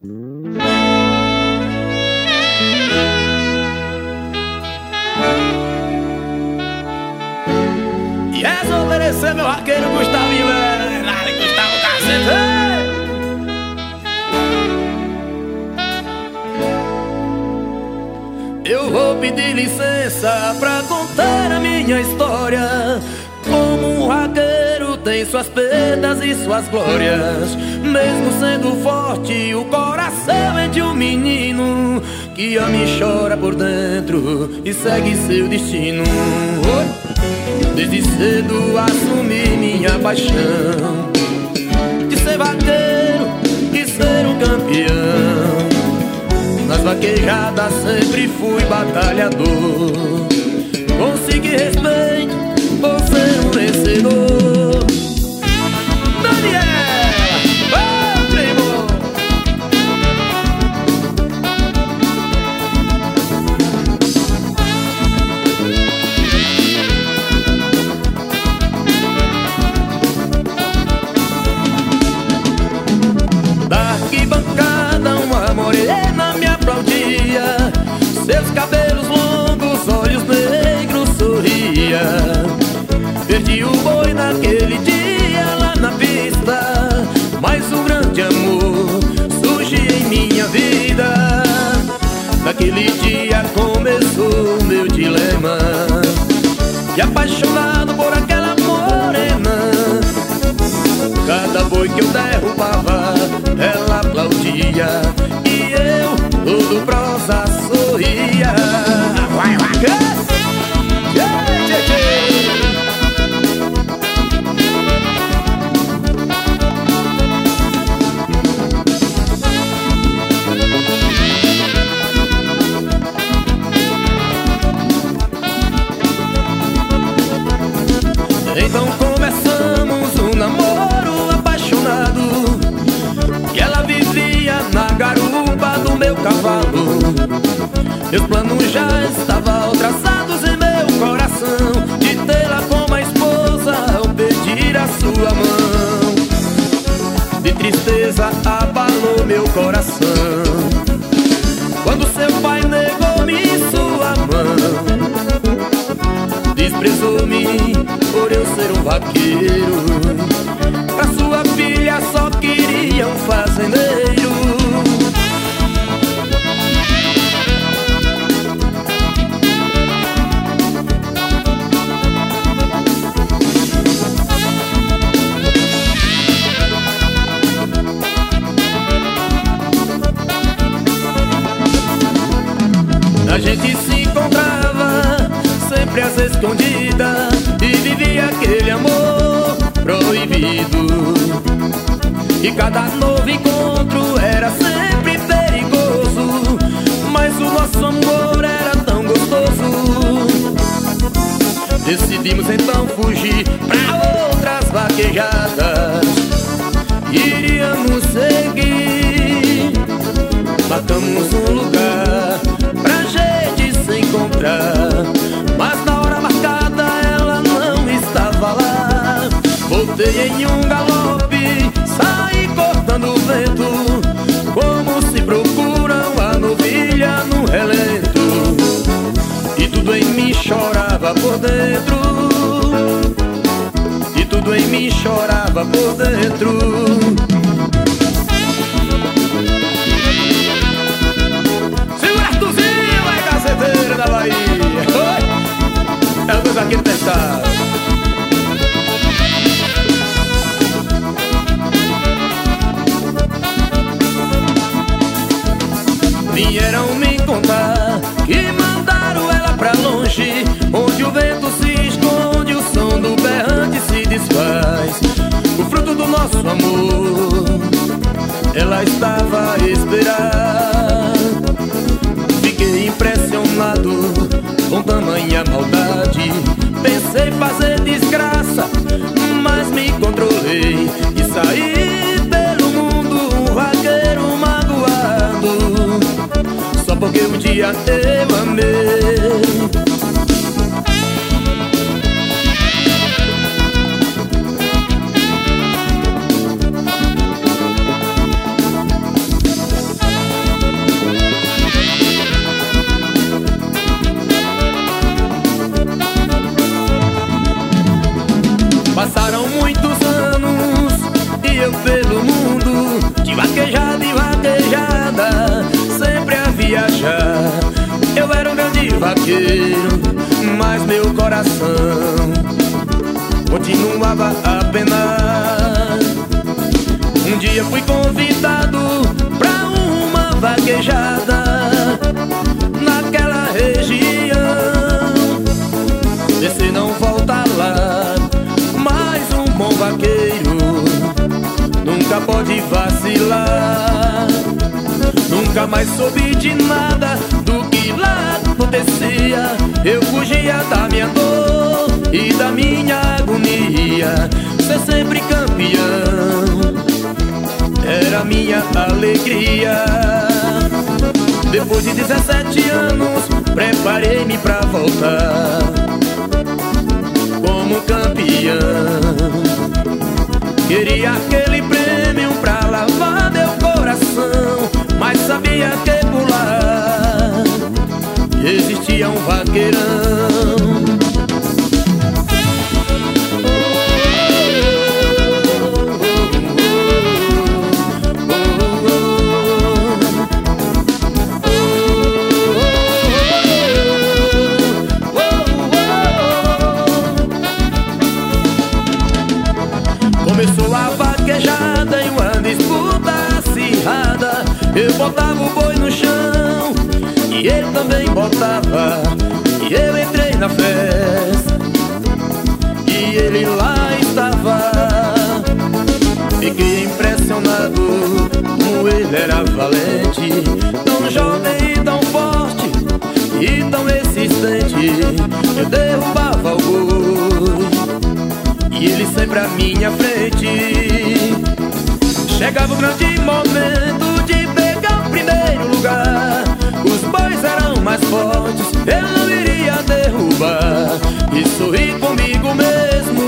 E essa oferecer meu vaqueiro Gustavinho, nada, Gustavo Cacete. Eu vou pedir licença pra contar a minha história. Como um vaqueiro tem suas perdas e suas glórias. Mesmo sendo forte, o coração é de um menino que ama e chora por dentro e segue seu destino. Desde cedo assumi minha paixão de ser vaqueiro e ser um campeão. Nas vaquejadas sempre fui batalhador. Consegui respeito por ser um vencedor. Daniela, ô primo! Da arquibancada uma morena me aplaudia. Seus cabelos longos, olhos negros sorria. Perdi o boi naquele dia lá na pista, mas um grande amor surge em minha vida. Naquele dia começou o meu dilema, e apaixonado por aquela morena, cada boi que eu derrubava ela aplaudia, e eu todo prosa sorria. Vai, vai, então começamos um namoro apaixonado, e ela vivia na garupa do meu cavalo. Meus planos já estavam traçados em meu coração, de tê-la como a esposa ao pedir a sua mão. De tristeza abalou meu coração quando seu pai negou-me sua mão. Desprezou-me por eu ser um vaqueiro, pra sua filha só queria um fazendeiro. A gente se encontrava sempre às escondidas e vivia aquele amor proibido. E cada novo encontro era sempre perigoso, mas o nosso amor era tão gostoso. Decidimos então fugir pra outras vaquejadas, iríamos seguir. Marcamos um lugar pra gente se encontrar, mas na hora marcada ela não estava lá. Voltei em um galope, saí cortando o vento, como se procuram a novilha num relento. E tudo em mim chorava por dentro, e tudo em mim chorava por dentro. Da Bahia, oi! É o dos vaqueiros testados. Vieram me contar que mandaram ela pra longe, onde o vento se esconde, o som do berrante se desfaz. O fruto do nosso amor ela estava a esperar. Fiquei impressionado com tamanha maldade, pensei fazer desgraça, mas me controlei e saí pelo mundo um vaqueiro magoado, só porque um dia eu amei. vaqueiro, mas meu coração continuava a penar. Um dia fui convidado pra uma vaquejada naquela região. Você não volta lá, mas um bom vaqueiro nunca pode vacilar. Nunca mais soube de nada do que lá acontecia. Eu fugia da minha dor e da minha agonia. Ser sempre campeão era minha alegria. Depois de 17 anos, preparei-me pra voltar como campeão. Queria aquele prêmio pra lavar meu coração, mas sabia que por lá existia um vaqueirão. Começou a vaquejada em uma disputa acirrada. Eu botava o boi no chão e ele também botava, e eu entrei na festa e ele lá estava. Fiquei impressionado como ele era valente, tão jovem e tão forte e tão resistente. Eu derrubava o boi e ele sempre à minha frente. Chegava o grande momento de pegar o primeiro lugar. Os bois eram mais fortes, eu não iria derrubar. E sorri comigo mesmo,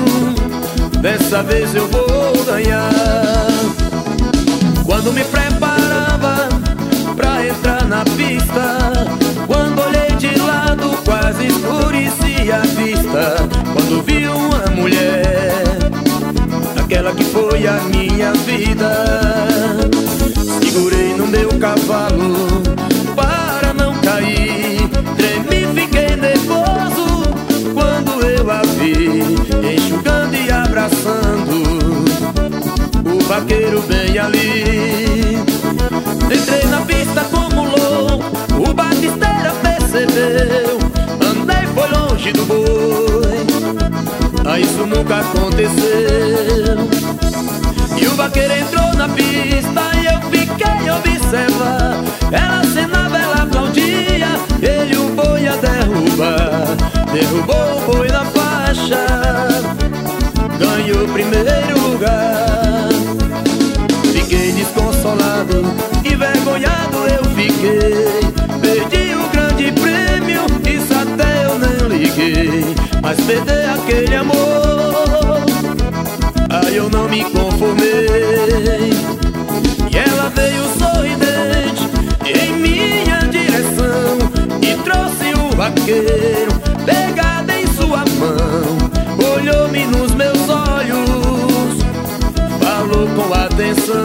dessa vez eu vou ganhar. Quando me preparava pra entrar na pista, quando olhei de lado quase escurecia a vista. Quando vi uma mulher, aquela que foi a minha vida, segurei no meu cavalo para não cair. Tremi, fiquei nervoso quando eu a vi, enxugando e abraçando o vaqueiro bem ali. Entrei na pista como louco, o batisteira percebeu. Andei, foi longe do boi, isso nunca aconteceu. E o vaqueiro entrou na pista e eu fiquei a observar. Ela acenava, ela aplaudia, ele o boi a derrubar. Derrubou o boi na faixa, ganhou o primeiro lugar. Fiquei desconsolado, envergonhado eu fiquei. Perdi o grande prêmio, isso até eu nem liguei. Mas perder aquele amor, aí eu não me conformei. E ela veio sorridente em minha direção e trouxe o vaqueiro pegado em sua mão. Olhou-me nos meus olhos, falou com atenção: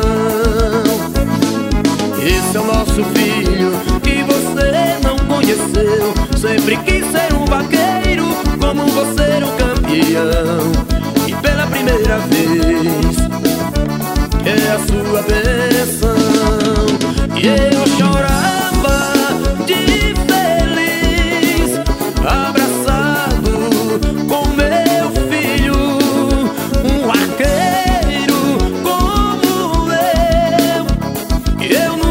esse é o nosso filho que você não conheceu. Sempre quis ser um vaqueiro como você, um campeão. E pela primeira vez é a sua bênção. E eu chorava de feliz, abraçado com meu filho, um vaqueiro como eu. Eu